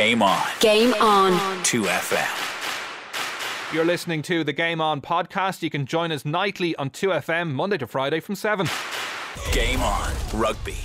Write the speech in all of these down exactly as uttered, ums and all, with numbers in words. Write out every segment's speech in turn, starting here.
Game On. Game On. two F M. You're listening to the Game On podcast. You can join us nightly on two F M, Monday to Friday from seven. Game On Rugby.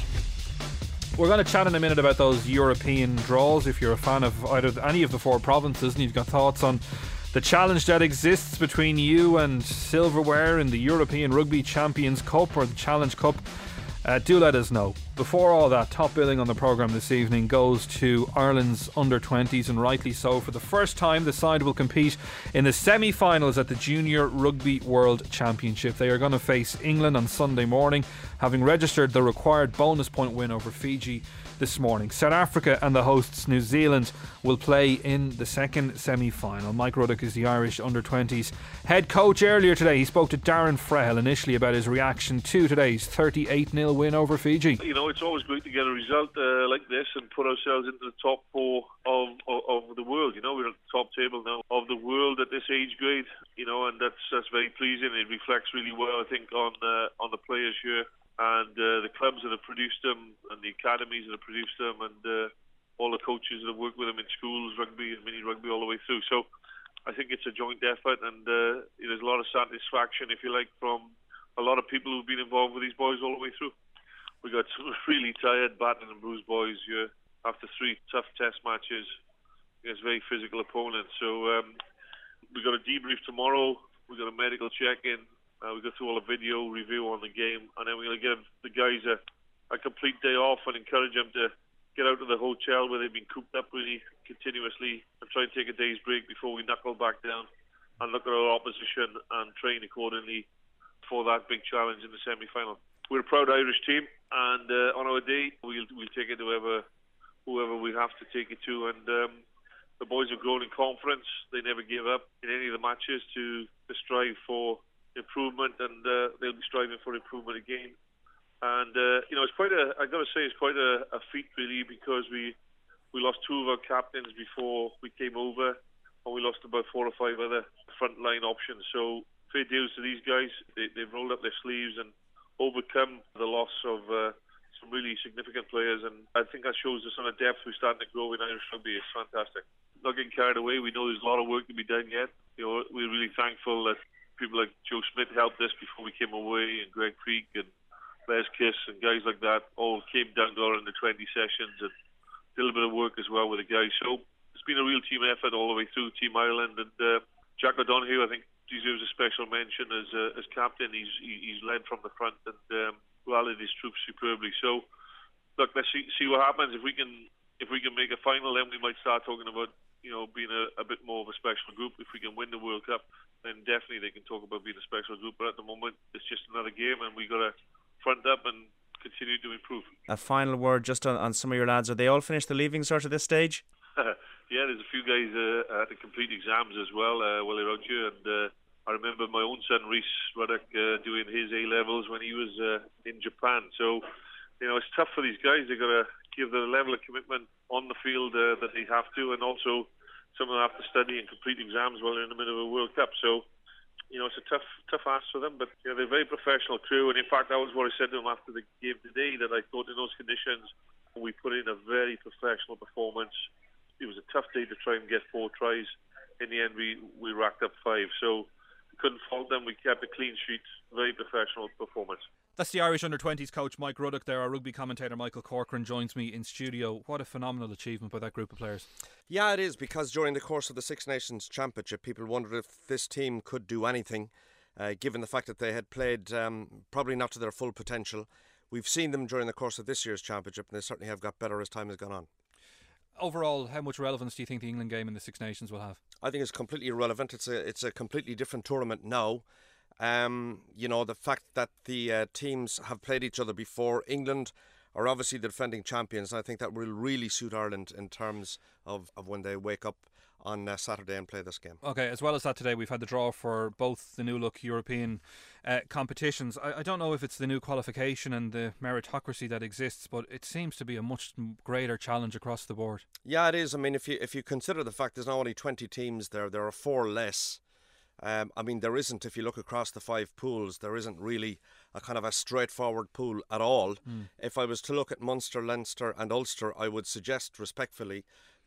We're going to chat in a minute about those European draws. If you're a fan of either any of the four provinces and you've got thoughts on the challenge that exists between you and silverware in the European Rugby Champions Cup or the Challenge Cup, uh, do let us know. Before all that, top billing on the programme this evening goes to Ireland's under twenties, and rightly so. For the first time, the side will compete in the semi-finals at the Junior Rugby World Championship. They are going to face England on Sunday morning, having registered the required bonus point win over Fiji this morning. South Africa and the hosts New Zealand will play in the second semi-final. Mike Ruddock is the Irish under twenties head coach. Earlier today he spoke to Darren Frehill initially about his reaction to today's thirty-eight nil win over Fiji. You know, it's always great to get a result uh, like this and put ourselves into the top four of, of, of the world. You know, we're at the top table now of the world at this age grade, you know, and that's that's very pleasing. It reflects really well, I think, on uh, on the players here and uh, the clubs that have produced them and the academies that have produced them and uh, all the coaches that have worked with them in schools, rugby and mini rugby all the way through. So I think it's a joint effort, and uh, there's a lot of satisfaction, if you like, from a lot of people who've been involved with these boys all the way through. We got some really tired, battered and bruised boys here after three tough test matches against very physical opponents. So um, we got a debrief tomorrow. We got a medical check-in. Uh, we go through all the video review on the game, and then we're going to give the guys a, a complete day off and encourage them to get out of the hotel where they've been cooped up really continuously and try and take a day's break before we knuckle back down and look at our opposition and train accordingly for that big challenge in the semi-final. We're a proud Irish team, and uh, on our day we'll we'll take it to whoever whoever we have to take it to. And um, the boys have grown in confidence. They never give up in any of the matches to, to strive for improvement, and uh, they'll be striving for improvement again. And uh, you know, it's quite a I've got to say it's quite a, a feat really, because we we lost two of our captains before we came over, and we lost about four or five other frontline options. So fair dues to these guys. They, they've rolled up their sleeves and overcome the loss of uh, some really significant players, and I think that shows us on a depth we're starting to grow in Irish rugby. It's fantastic. Not getting carried away. We know there's a lot of work to be done yet. You know, we're really thankful that people like Joe Smith helped us before we came away, and Greg Creek and Les Kiss and guys like that all came down to our under twenty sessions and did a little bit of work as well with the guys. So it's been a real team effort all the way through Team Ireland, and uh, Jack O'Donoghue, I think, deserves a special mention as uh, as captain. He's he's led from the front and um, rallied his troops superbly. So look, let's see, see what happens. If we can if we can make a final, then we might start talking about, you know, being a, a bit more of a special group. If we can win the World Cup, then definitely they can talk about being a special group. But at the moment, it's just another game, and we got to front up and continue to improve. A final word just on, on some of your lads. Are they all finished the leaving cert at this stage? Yeah, there's a few guys uh, had to complete exams as well uh, while they're out here, and uh, I remember my own son Reese Ruddock uh, doing his A levels when he was uh, in Japan. So, you know, it's tough for these guys. They've got to give the level of commitment on the field uh, that they have to, and also some of them have to study and complete exams while they're in the middle of a World Cup. So, you know, it's a tough, tough ask for them. But you know, they're a very professional crew, and in fact, that was what I said to them after the game today. That I thought in those conditions, we put in a very professional performance. It was a tough day to try and get four tries. In the end, we, we racked up five. So we couldn't fault them. We kept a clean sheet. Very professional performance. That's the Irish under twenties coach Mike Ruddock there. Our rugby commentator Michael Corcoran joins me in studio. What a phenomenal achievement by that group of players. Yeah, it is, because during the course of the Six Nations Championship, people wondered if this team could do anything, uh, given the fact that they had played um, probably not to their full potential. We've seen them during the course of this year's championship, and they certainly have got better as time has gone on. Overall, how much relevance do you think the England game in the Six Nations will have? I think it's completely irrelevant. It's a it's a completely different tournament now. Um, you know, the fact that the uh, teams have played each other before. England are obviously the defending champions. I think that will really suit Ireland in terms of, of when they wake up on uh, Saturday and play this game. Okay, as well as that, today we've had the draw for both the new look European uh, competitions. I, I don't know if it's the new qualification and the meritocracy that exists, but it seems to be a much greater challenge across the board. Yeah, it is. I mean, if you if you consider the fact there's not only twenty teams there, there are four less. Um, I mean, there isn't, if you look across the five pools, there isn't really a kind of a straightforward pool at all. Mm. If I was to look at Munster, Leinster and Ulster, I would suggest respectfully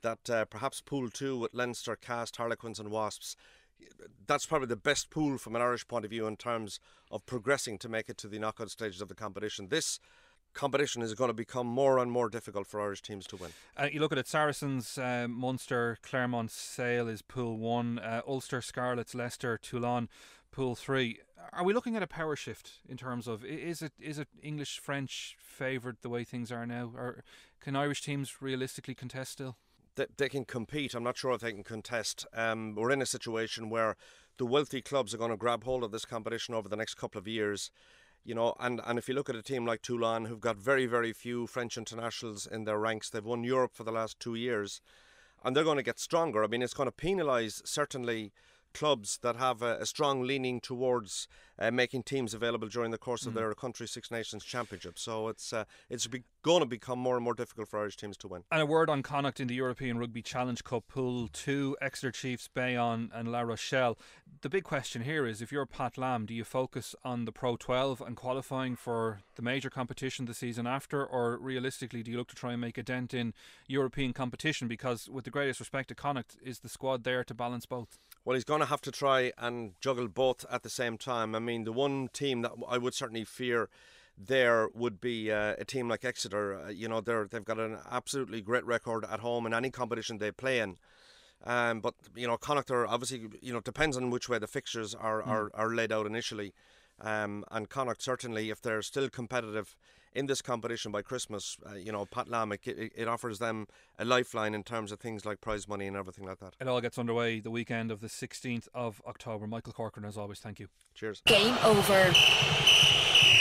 that uh, perhaps Pool two with Leinster, Cast, Harlequins and Wasps, that's probably the best pool from an Irish point of view in terms of progressing to make it to the knockout stages of the competition. This competition is going to become more and more difficult for Irish teams to win. Uh, you look at it, Saracens, uh, Munster, Claremont, Sale is Pool one, uh, Ulster, Scarlets, Leicester, Toulon, Pool three. Are we looking at a power shift in terms of, is it is it English, French favoured the way things are now? Or can Irish teams realistically contest still? They, they can compete. I'm not sure if they can contest. Um, we're in a situation where the wealthy clubs are going to grab hold of this competition over the next couple of years. You know, and, and if you look at a team like Toulon, who've got very, very few French internationals in their ranks, they've won Europe for the last two years, and they're going to get stronger. I mean, it's going to penalise, certainly, clubs that have a, a strong leaning towards uh, making teams available during the course of mm. their country Six Nations Championship. So it's uh, it's be- going to become more and more difficult for Irish teams to win. And a word on Connacht in the European Rugby Challenge Cup Pool two, Exeter Chiefs, Bayonne and La Rochelle. The big question here is, if you're Pat Lam, do you focus on the Pro twelve and qualifying for the major competition the season after, or realistically do you look to try and make a dent in European competition? Because with the greatest respect to Connacht, is the squad there to balance both? Well, he's going to have to try and juggle both at the same time. I mean, the one team that I would certainly fear there would be uh, a team like Exeter. Uh, you know, they're, they've got an absolutely great record at home in any competition they play in. Um, but, you know, Connacht are obviously, you know, depends on which way the fixtures are, mm. are, are laid out initially. Um, and Connacht, certainly, if they're still competitive in this competition by Christmas, uh, you know, Pat Lam, it, it offers them a lifeline in terms of things like prize money and everything like that. It all gets underway the weekend of the sixteenth of October. Michael Corcoran, as always, thank you. Cheers. Game over.